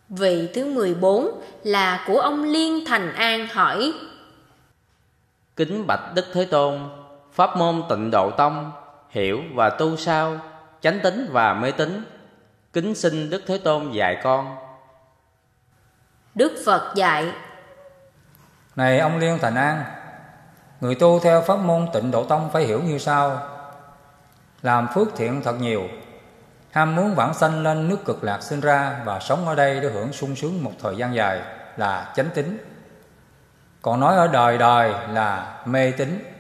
Vị thứ 14 là của ông Liên Thành An hỏi: Kính bạch Đức Thế Tôn, pháp môn Tịnh Độ Tông hiểu và tu sao, chánh tín và mê tín? Kính xin Đức Thế Tôn dạy con. Đức Phật dạy: Này ông Liên Thành An, người tu theo pháp môn Tịnh Độ Tông phải hiểu như sau: làm phước thiện thật nhiều, ham muốn vãng sanh lên nước Cực Lạc sinh ra và sống ở đây để hưởng sung sướng một thời gian dài là chánh tín. Còn nói ở đời đời là mê tín.